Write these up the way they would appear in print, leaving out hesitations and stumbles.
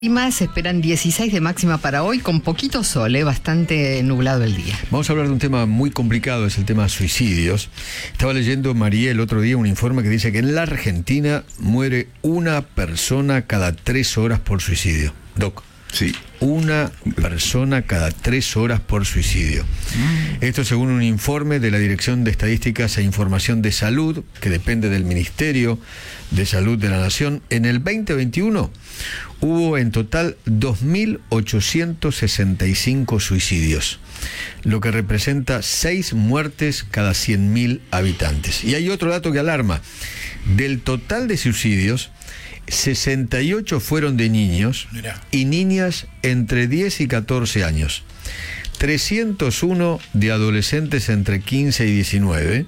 Se esperan 16 de máxima para hoy, con poquito sol, bastante nublado el día. Vamos a hablar de un tema muy complicado, es el tema suicidios. Estaba leyendo, María, el otro día un informe que dice que en la Argentina muere una persona cada 3 horas por suicidio. Doc. Sí. Una persona cada 3 horas por suicidio. Esto según un informe de la Dirección de Estadísticas e Información de Salud, que depende del Ministerio de Salud de la Nación. En el 2021 hubo en total 2.865 suicidios, lo que representa 6 muertes cada 100.000 habitantes. Y hay otro dato que alarma. Del total de suicidios, 68 fueron de niños y niñas entre 10 y 14 años, 301 de adolescentes entre 15 y 19,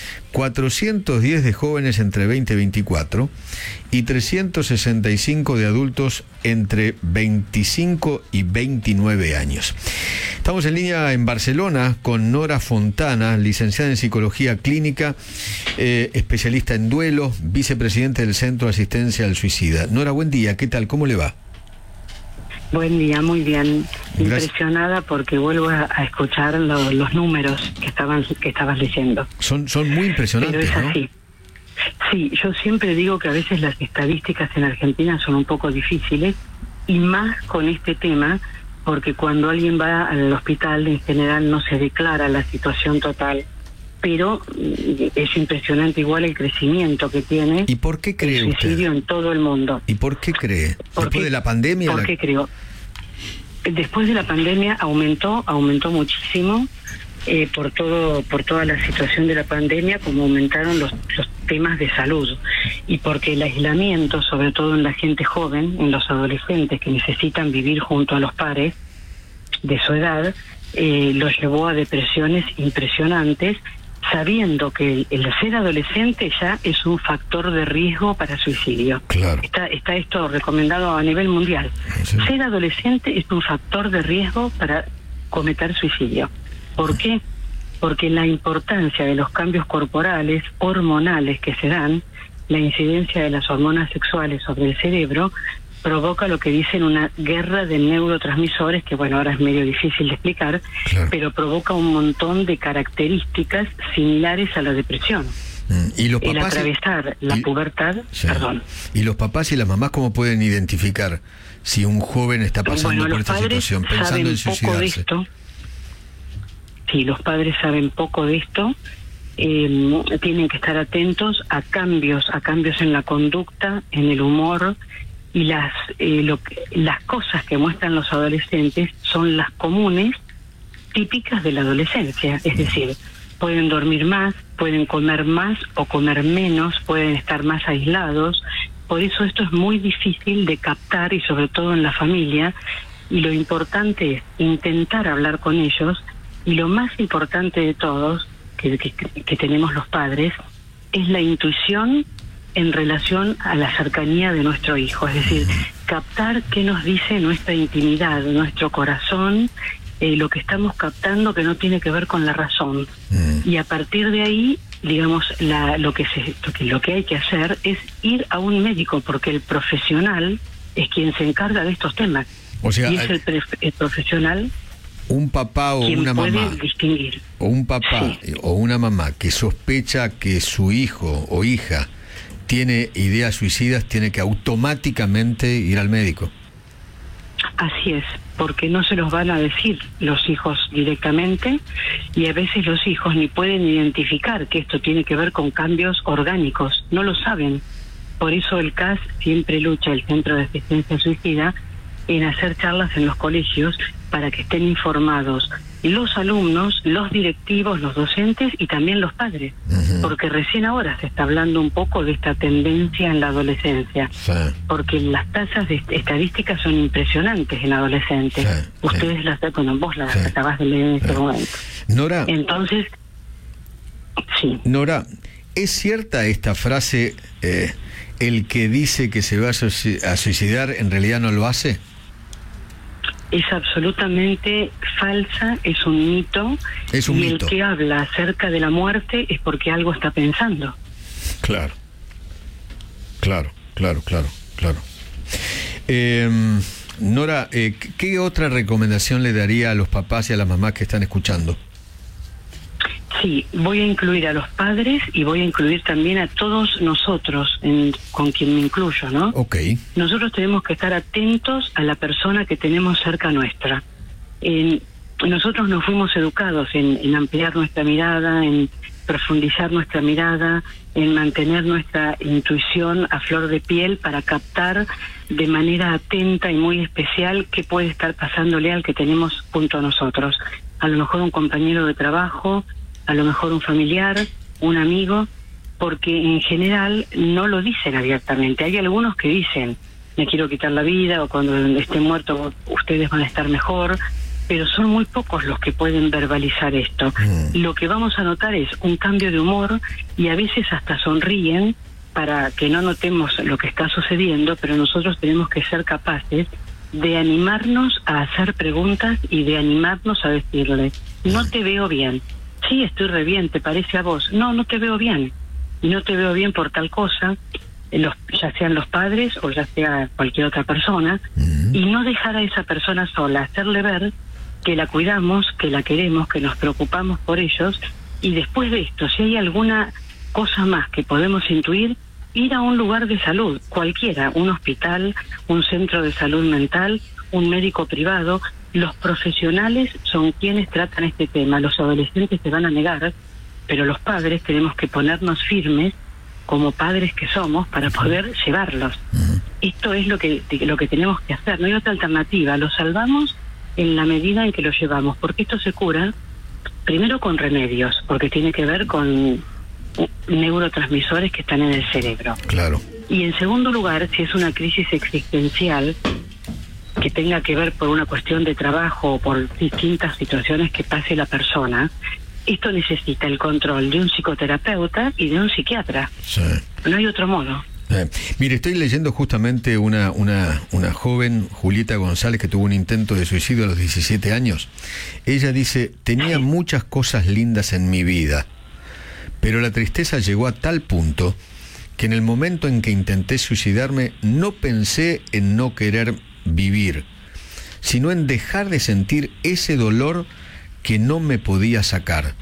410 de jóvenes entre 20 y 24 y 365 de adultos entre 25 y 29 años. Estamos en línea en Barcelona con Nora Fontana, licenciada en Psicología Clínica, especialista en duelo, vicepresidente del Centro de Asistencia al Suicida. Nora, buen día, ¿qué tal? ¿Cómo le va? Buen día, muy bien. Gracias. Impresionada porque vuelvo a escuchar los números que estabas leyendo. Son muy impresionantes, pero es ¿no? así. Sí, yo siempre digo que a veces las estadísticas en Argentina son un poco difíciles, y más con este tema, porque cuando alguien va al hospital en general no se declara la situación total, pero es impresionante igual el crecimiento que tiene. ¿Y por qué cree el suicidio usted? En todo el mundo. ¿Y por qué cree? Después de la pandemia... ¿Por qué creo? Después de la pandemia aumentó muchísimo, por toda la situación de la pandemia, como aumentaron los temas de salud, y porque el aislamiento, sobre todo en la gente joven, en los adolescentes que necesitan vivir junto a los pares de su edad, los llevó a depresiones impresionantes, sabiendo que el ser adolescente ya es un factor de riesgo para suicidio. Claro. Está esto recomendado a nivel mundial. Sí. Ser adolescente es un factor de riesgo para cometer suicidio. ¿Por qué? Porque la importancia de los cambios corporales, hormonales que se dan, la incidencia de las hormonas sexuales sobre el cerebro, provoca lo que dicen una guerra de neurotransmisores, que bueno, ahora es medio difícil de explicar, Claro. pero provoca un montón de características similares a la depresión. ¿Y los El papás atravesar la pubertad, Sí. perdón. ¿Y los papás y las mamás cómo pueden identificar si un joven está pasando por Los esta padres situación, pensando en saben poco de suicidarse? esto. Sí, los padres saben poco de esto. Tienen que estar atentos a cambios en la conducta, en el humor, y las cosas que muestran los adolescentes son las comunes, típicas de la adolescencia. Es decir, pueden dormir más, pueden comer más o comer menos, pueden estar más aislados. Por eso esto es muy difícil de captar, y sobre todo en la familia, y lo importante es intentar hablar con ellos, y lo más importante de todos que tenemos los padres es la intuición en relación a la cercanía de nuestro hijo, es decir, captar qué nos dice nuestra intimidad, nuestro corazón, lo que estamos captando que no tiene que ver con la razón. Y a partir de ahí, digamos, lo que hay que hacer es ir a un médico, porque el profesional es quien se encarga de estos temas. O sea, y es el profesional un papá o quien una puede mamá, distinguir. o un papá Sí. o una mamá que sospecha que su hijo o hija tiene ideas suicidas, tiene que automáticamente ir al médico. Así es, porque no se los van a decir los hijos directamente, y a veces los hijos ni pueden identificar que esto tiene que ver con cambios orgánicos, no lo saben. Por eso el CAS siempre lucha, el Centro de Asistencia Suicida, en hacer charlas en los colegios para que estén informados los alumnos, los directivos, los docentes y también los padres, porque recién ahora se está hablando un poco de esta tendencia en la adolescencia, Sí. porque las tasas de estadísticas son impresionantes en adolescentes. Sí, Ustedes vos las Sí. acabas de leer en este momento. Nora, Entonces, sí. Nora, ¿es cierta esta frase, el que dice que se va a suicidar en realidad no lo hace? Es absolutamente falsa, es un mito. Es un y mito. el que habla acerca de la muerte es porque algo está pensando. Claro. Nora, ¿qué otra recomendación le daría a los papás y a las mamás que están escuchando? Sí, voy a incluir a los padres y voy a incluir también a todos nosotros, con quien me incluyo, ¿no? Ok. Nosotros tenemos que estar atentos a la persona que tenemos cerca nuestra. Nosotros nos fuimos educados en ampliar nuestra mirada, en profundizar nuestra mirada, en mantener nuestra intuición a flor de piel para captar de manera atenta y muy especial qué puede estar pasándole al que tenemos junto a nosotros. A lo mejor un compañero de trabajo, a lo mejor un familiar, un amigo, porque en general no lo dicen abiertamente. Hay algunos que dicen, me quiero quitar la vida, o cuando esté muerto ustedes van a estar mejor, pero son muy pocos los que pueden verbalizar esto. Lo que vamos a notar es un cambio de humor y a veces hasta sonríen para que no notemos lo que está sucediendo, pero nosotros tenemos que ser capaces de animarnos a hacer preguntas y de animarnos a decirle, no te veo bien. Sí, estoy re bien, ¿te parece a vos? No, no te veo bien. Y no te veo bien por tal cosa, ya sean los padres o ya sea cualquier otra persona, y no dejar a esa persona sola, hacerle ver que la cuidamos, que la queremos, que nos preocupamos por ellos, y después de esto, si hay alguna cosa más que podemos intuir, ir a un lugar de salud, cualquiera, un hospital, un centro de salud mental, un médico privado. Los profesionales son quienes tratan este tema. Los adolescentes se van a negar, pero los padres tenemos que ponernos firmes como padres que somos para poder llevarlos. Esto es lo que tenemos que hacer, no hay otra alternativa. Los salvamos en la medida en que lo llevamos, porque esto se cura primero con remedios, porque tiene que ver con neurotransmisores que están en el cerebro. Claro. Y en segundo lugar, si es una crisis existencial que tenga que ver por una cuestión de trabajo o por distintas situaciones que pase la persona, esto necesita el control de un psicoterapeuta y de un psiquiatra. Sí. No hay otro modo. Mire, estoy leyendo justamente una joven, Julieta González, que tuvo un intento de suicidio a los 17 años. Ella dice, tenía muchas cosas lindas en mi vida, pero la tristeza llegó a tal punto que en el momento en que intenté suicidarme no pensé en no querer vivir, sino en dejar de sentir ese dolor que no me podía sacar.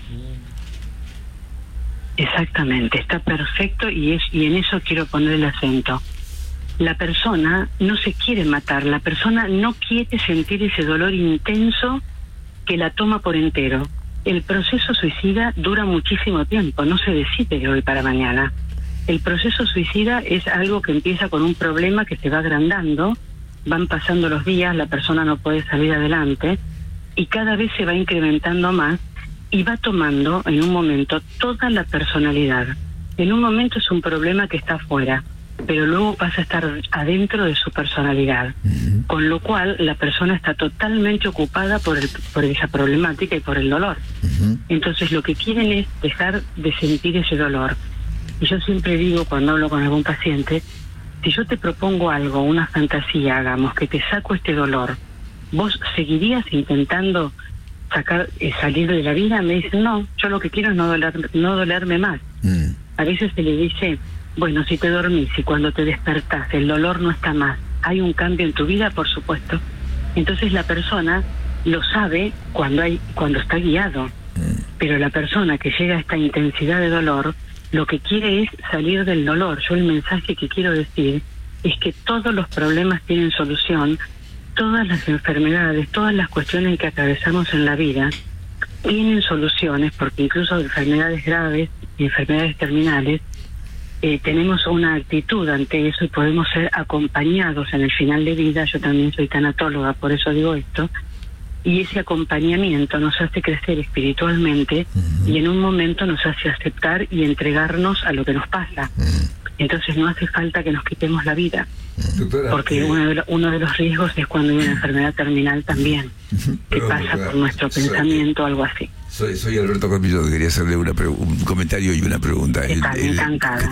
Exactamente, está perfecto y en eso quiero poner el acento. La persona no se quiere matar, la persona no quiere sentir ese dolor intenso que la toma por entero. El proceso suicida dura muchísimo tiempo, no se decide de hoy para mañana. El proceso suicida es algo que empieza con un problema que se va agrandando, van pasando los días, la persona no puede salir adelante y cada vez se va incrementando más y va tomando en un momento toda la personalidad. En un momento es un problema que está afuera, pero luego pasa a estar adentro de su personalidad, con lo cual la persona está totalmente ocupada por esa problemática y por el dolor. Entonces lo que quieren es dejar de sentir ese dolor. Y yo siempre digo cuando hablo con algún paciente, si yo te propongo algo, una fantasía, hagamos, que te saco este dolor, ¿vos seguirías intentando salir de la vida? Me dicen, no, yo lo que quiero es no dolerme más. A veces se le dice, bueno, si te dormís y cuando te despertás el dolor no está más, ¿hay un cambio en tu vida? Por supuesto. Entonces la persona lo sabe cuando está guiado, pero la persona que llega a esta intensidad de dolor lo que quiere es salir del dolor. Yo el mensaje que quiero decir es que todos los problemas tienen solución, todas las enfermedades, todas las cuestiones que atravesamos en la vida tienen soluciones, porque incluso enfermedades graves y enfermedades terminales tenemos una actitud ante eso y podemos ser acompañados en el final de vida. Yo también soy tanatóloga, por eso digo esto, y ese acompañamiento nos hace crecer espiritualmente y en un momento nos hace aceptar y entregarnos a lo que nos pasa. Entonces no hace falta que nos quitemos la vida. Doctora, porque uno de los riesgos es cuando hay una enfermedad terminal también, que pasa por nuestro pensamiento o algo así. Soy Alberto Camillo, quería hacerle un comentario y una pregunta. Encantada.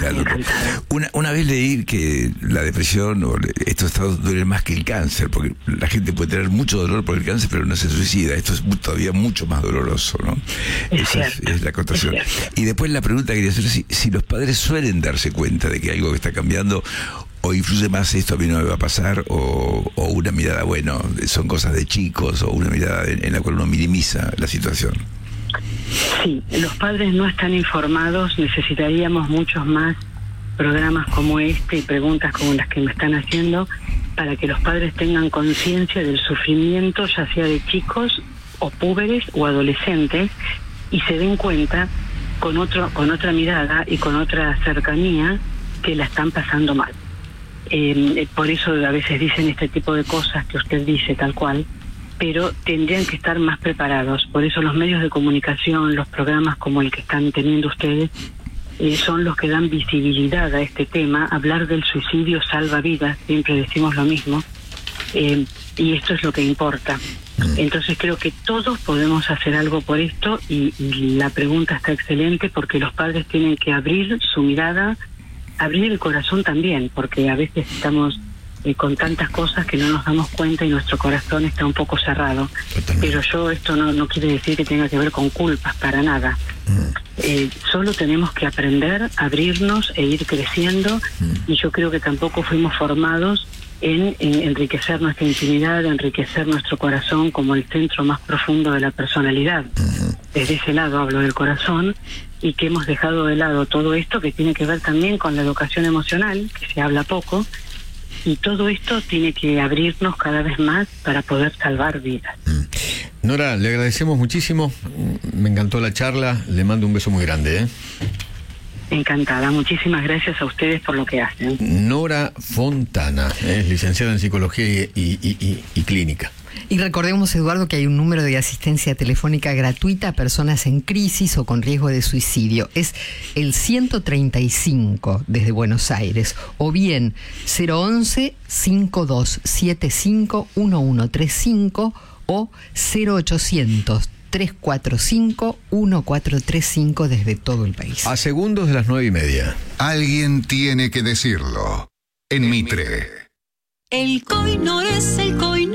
Una vez leí que la depresión o estos estados duelen más que el cáncer, porque la gente puede tener mucho dolor por el cáncer, pero no se suicida. Esto es todavía mucho más doloroso, ¿no? Esa es la acotación. Y después la pregunta que quería hacer, si los padres suelen darse cuenta de que algo que está cambiando, o influye más esto a mí no me va a pasar, o una mirada, bueno, son cosas de chicos, o una mirada en la cual uno minimiza la situación? Sí, los padres no están informados, necesitaríamos muchos más programas como este y preguntas como las que me están haciendo para que los padres tengan conciencia del sufrimiento, ya sea de chicos o púberes o adolescentes, y se den cuenta con otra mirada y con otra cercanía que la están pasando mal. Por eso a veces dicen este tipo de cosas que usted dice tal cual, pero tendrían que estar más preparados. Por eso los medios de comunicación, los programas como el que están teniendo ustedes, son los que dan visibilidad a este tema. Hablar del suicidio salva vidas, siempre decimos lo mismo, y esto es lo que importa. Entonces creo que todos podemos hacer algo por esto, y la pregunta está excelente, porque los padres tienen que abrir su mirada, abrir el corazón también, porque a veces estamos con tantas cosas que no nos damos cuenta y nuestro corazón está un poco cerrado. Totalmente. Pero esto no quiere decir que tenga que ver con culpas, para nada. Solo tenemos que aprender, abrirnos e ir creciendo, y yo creo que tampoco fuimos formados en enriquecer nuestra intimidad, enriquecer nuestro corazón como el centro más profundo de la personalidad. Desde ese lado hablo del corazón, y que hemos dejado de lado todo esto que tiene que ver también con la educación emocional, que se habla poco, y todo esto tiene que abrirnos cada vez más para poder salvar vidas. Nora, le agradecemos muchísimo, me encantó la charla, le mando un beso muy grande. Encantada, muchísimas gracias a ustedes por lo que hacen. Nora Fontana, es licenciada en Psicología y Clínica. Y recordemos, Eduardo, que hay un número de asistencia telefónica gratuita a personas en crisis o con riesgo de suicidio. Es el 135 desde Buenos Aires, o bien 011-5275-1135 o 0800-345-1435 desde todo el país. A segundos de las 9:30. Alguien tiene que decirlo. En Mitre. El COI no es el COI.